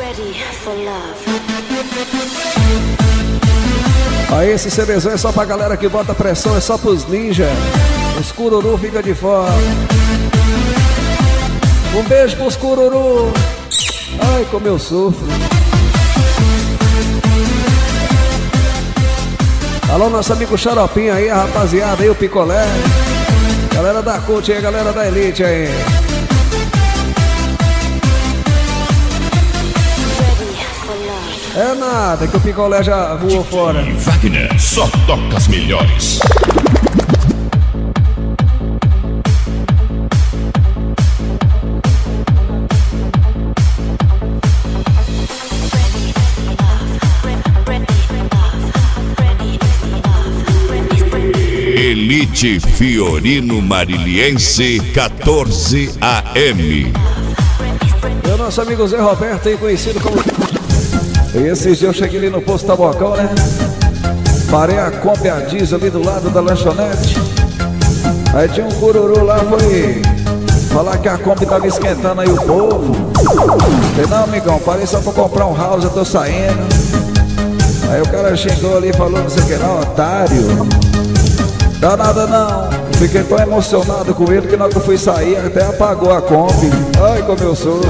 Aí esse CDzão é só pra galera que bota pressão, é só pros ninja. Os cururu fica de fora. Um beijo pros cururu. Ai, como eu sofro. Alô, nosso amigo Xaropinho aí, a rapaziada aí, o Picolé. Galera da Cult aí, galera da Elite aí. É nada, que o Picolé já voou fora. Wagner só toca as melhores. Elite Fiorino Mariliense 14 AM. É o nosso amigo Zé Roberto aí, conhecido como... E esses dias eu cheguei ali no posto Tabocão, né? Parei a Kombi a diesel ali do lado da lanchonete. Aí tinha um cururu lá, foi falar que a Kombi tava esquentando aí o povo. Falei, não, amigão, parei só pra comprar um house, eu tô saindo. Aí o cara chegou ali e falou, não sei o que não, otário. Dá nada não. Fiquei tão emocionado com ele que na hora que eu fui sair até apagou a Kombi. Ai, como eu sou.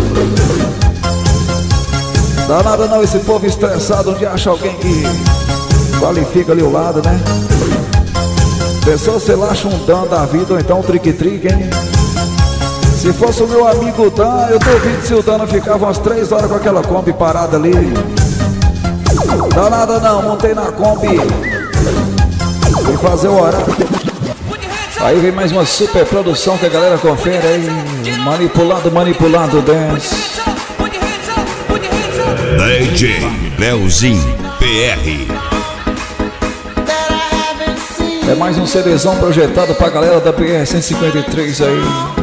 Dá nada não, esse povo estressado, onde acha alguém que qualifica ali o lado, né? Pessoa, você lá acha um Dan da vida ou então um trique-trique, hein? Se fosse o meu amigo Dan, eu duvido se o Dan não ficava umas 3 horas com aquela Kombi parada ali. Dá nada não, montei na Kombi. Fui fazer o horário. Aí vem mais uma super produção que a galera confere aí. Manipulado dance. DJ Leozinho PR. É mais um CDzão projetado pra galera da PR 153 aí.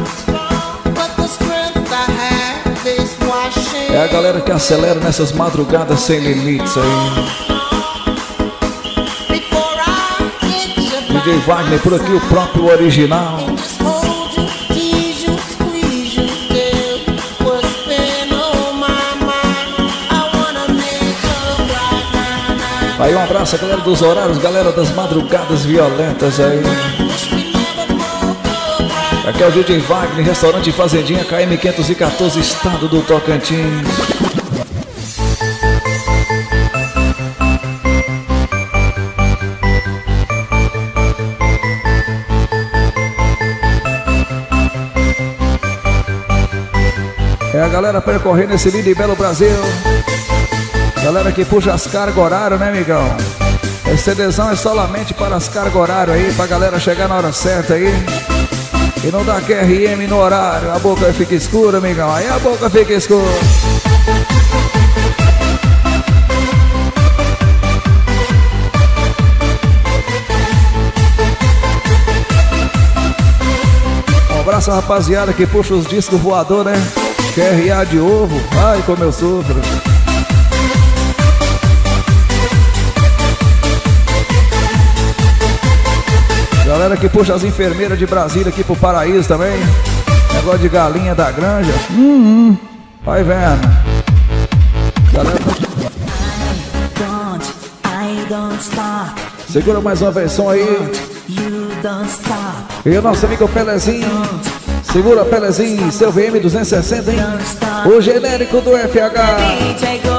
É a galera que acelera nessas madrugadas sem limites aí. DJ Wagner por aqui, o próprio original. Aí um abraço a galera dos horários, galera das madrugadas violentas aí. Aqui é o DJ Wagner, restaurante Fazendinha, KM 514, estado do Tocantins. É a galera percorrendo esse lindo e belo Brasil. Galera que puxa as cargas horário, né, amigão? Esse CDzão é solamente para as cargas horário aí, pra galera chegar na hora certa aí. E não dá QRM no horário, a boca fica escura, amigão. Aí a boca fica escura. Um abraço, rapaziada, que puxa os discos voador, né? QRA de ovo. Ai, como eu sofro. Galera que puxa as enfermeiras de Brasília aqui pro Paraíso também. Negócio de galinha da granja. Vai vendo. Galera... Segura mais uma versão aí. E o nosso amigo Pelezinho. Segura Pelezinho, seu VM 260, hein? O genérico do FH.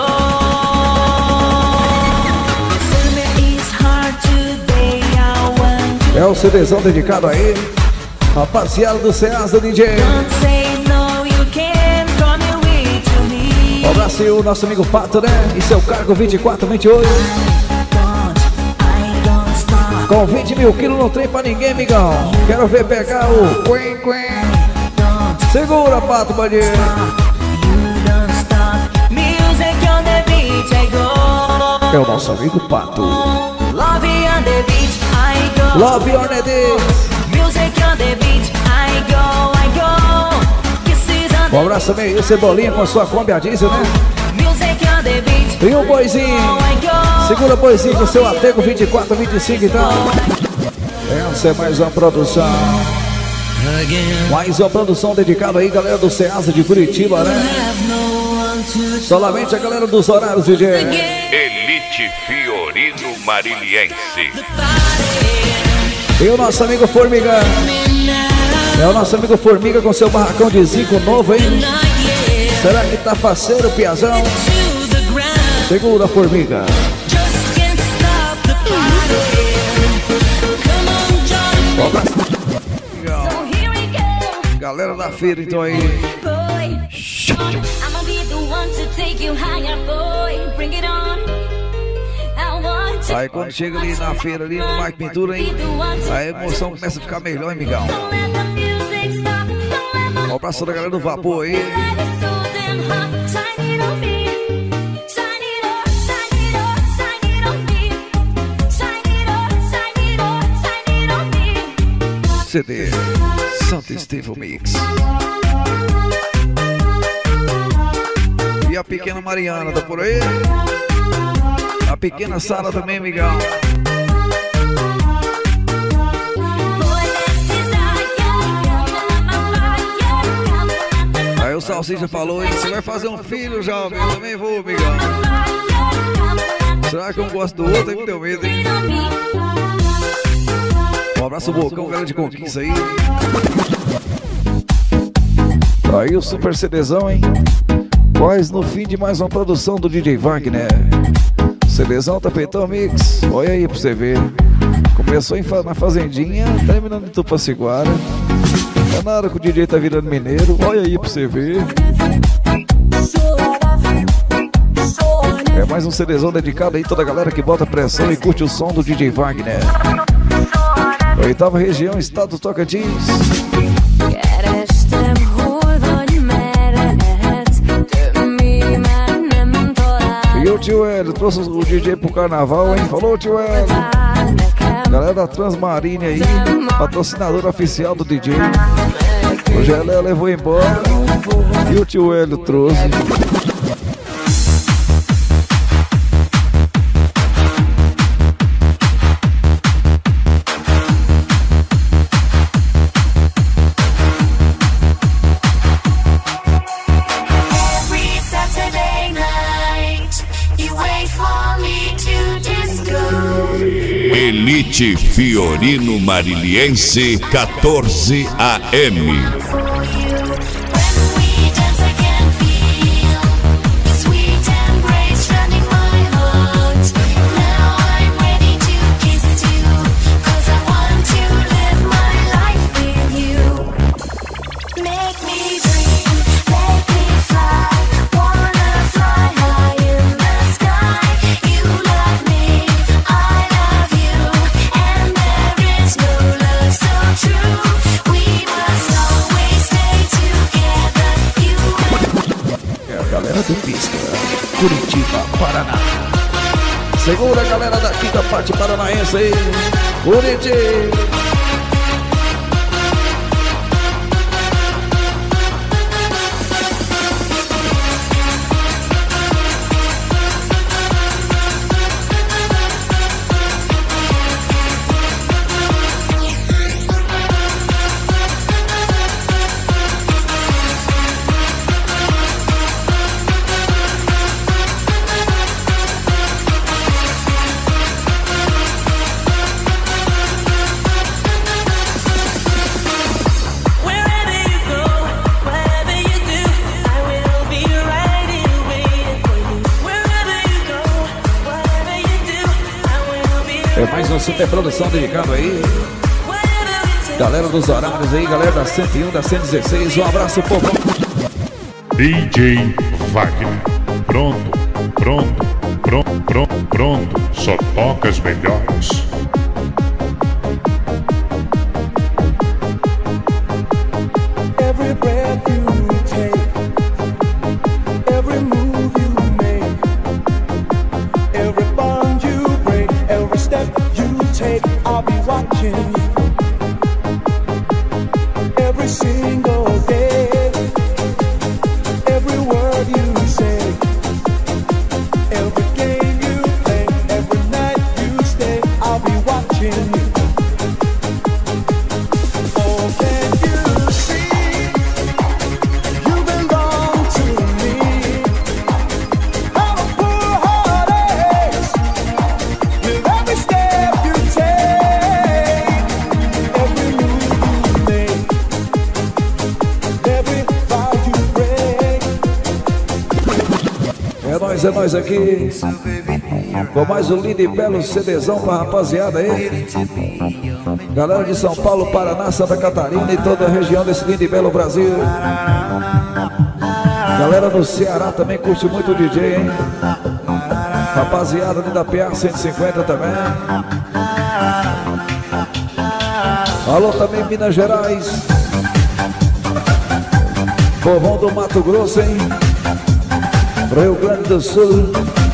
É o CDzão dedicado aí, rapaziada do Ceasa DJ. Um abraço aí o nosso amigo Pato, né? E seu cargo 2428. Com 20 mil quilos no trem pra ninguém, amigão. Quero ver pegar o quen. Segura, Pato, bandido. É o nosso amigo Pato. Love on the beat. Music on the beat. I go. Um abraço também, o Cebolinha com a sua Kombi a diesel, né? Music on the beat. E o Boizinho. Segura Boizinho com o seu Atego 2425, então. Essa é mais uma produção. Mais uma produção dedicada aí, galera do Ceasa de Curitiba, né? Solamente a galera dos horários, DJ. Elite Fiorino Mariliense. E o nosso amigo Formiga. É o nosso amigo Formiga com seu barracão de Zico novo, hein? Será que tá faceiro, piazão? Segura, Formiga. Galera da feira, então aí. Aí quando chega ali na feira, ali no Mike Pintura, hein? A emoção começa a ficar melhor, hein, migão? Um abraço da galera do Vapor aí. CD Santo Estevão Mix. E a pequena Mariana, tá por aí? A pequena Sara também, migão. Aí o Salsicha falou, hein? Você vai fazer um filho, jovem? Eu também vou, migão. Será que um gosta do outro? Aí me deu medo, hein? Um abraço, Bocão, galera de Conquista aí. Aí o Super CDzão, hein? Quase no fim de mais uma produção do DJ Wagner. CDzão, Tapetão Mix. Olha aí pra você ver. Começou na Fazendinha, terminando em Tupaciguara. Tá na hora que o DJ tá virando mineiro. Olha aí pra você ver. É mais um CDzão dedicado aí a toda a galera que bota pressão e curte o som do DJ Wagner. 8ª região, estado do Tocantins. E o tio Hélio trouxe o DJ pro carnaval, hein? Falou, tio Hélio. Galera da Transmarine aí, patrocinador oficial do DJ. O Gelé levou embora e o tio Hélio trouxe. Elite Fiorino Mariliense 14 AM. Curitiba, Paraná. Segura a galera daqui da parte paranaense aí. Curitiba. Mais uma super produção dedicada aí. Galera dos horários aí, galera da 101, da 116. Um abraço, povo. DJ Wagner. Pronto. Só toca as melhores. é nós aqui. Com mais um lindo e belo CDzão pra rapaziada aí. Galera de São Paulo, Paraná, Santa Catarina e toda a região desse lindo e belo Brasil. Galera do Ceará também curte muito o DJ, hein? Rapaziada ali da PA 150 também. Alô também Minas Gerais. Povão do Mato Grosso, hein? Rio Grande do Sul.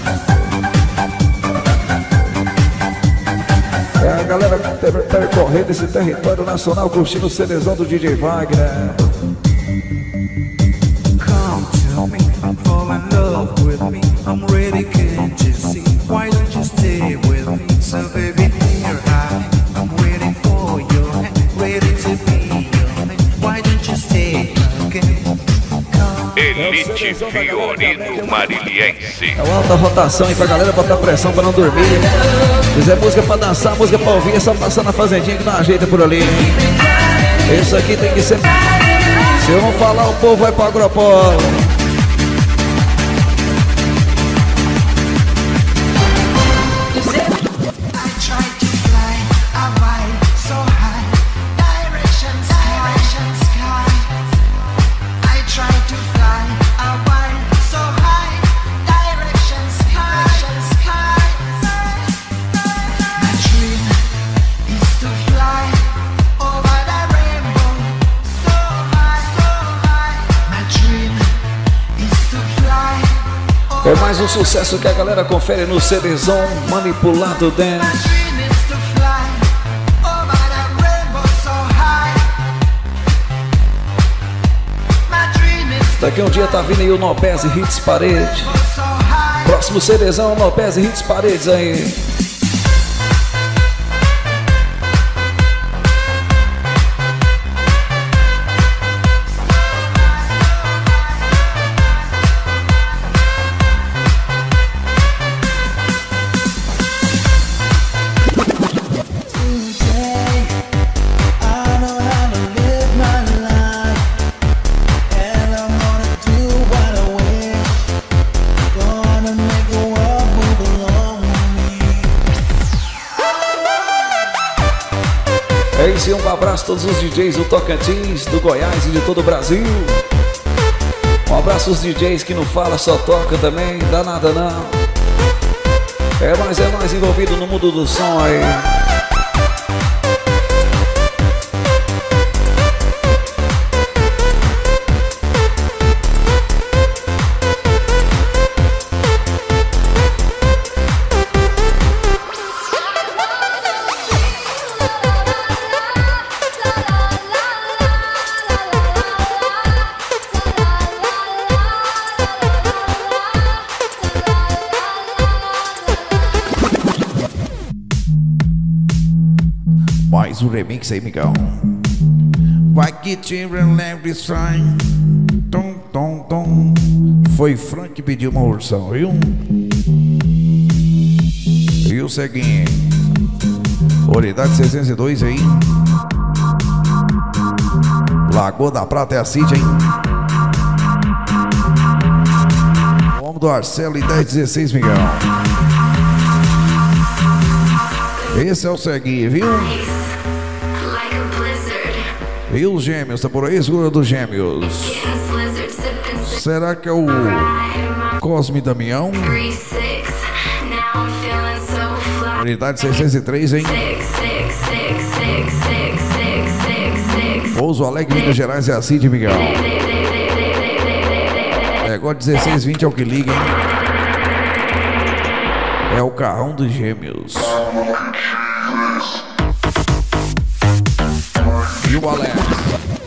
É a galera percorrendo esse território nacional, curtindo o CDzão do DJ Wagner. Come to me, fall in love with me. I'm ready, can't you see? Why don't you stay with me? So baby, here I'm waiting for you, ready to be your man. Why don't you stay again? Elite Fiorino Mariliense. É uma alta rotação aí pra galera botar pressão pra não dormir. Quiser música pra dançar, música pra ouvir, é só passar na fazendinha que dá uma jeita por ali. Isso aqui tem que ser. Se eu não falar, o povo vai pro Agropolo. É mais um sucesso que a galera confere no CDzão Manipulado Dance. Daqui a um dia tá vindo aí o Nobese Hits Parede. Próximo CDzão, Nobese Hits Paredes aí. E um abraço a todos os DJs do Tocantins, do Goiás e de todo o Brasil. Um abraço aos DJs que não fala, só toca também, dá nada não. É mais envolvido no mundo do som aí. Mais um remix aí, Miguel. Vai que te relembra estranho. Tom, tom, tom. Foi Frank que pediu uma versão, viu? E o seguinte, unidade 602 aí. Lagoa da Prata é a City, hein? O homem do Arcelo e 1016, Miguel. Esse é o seguinte, viu? E os Gêmeos, tá por aí? Segura dos Gêmeos. Será que é o Cosme Damião? Unidade 603, hein? Pouso Alegre, Minas Gerais, é a Cid, Miguel. Agora 1620 é o que liga, hein? É o carrão dos Gêmeos. E o Alex.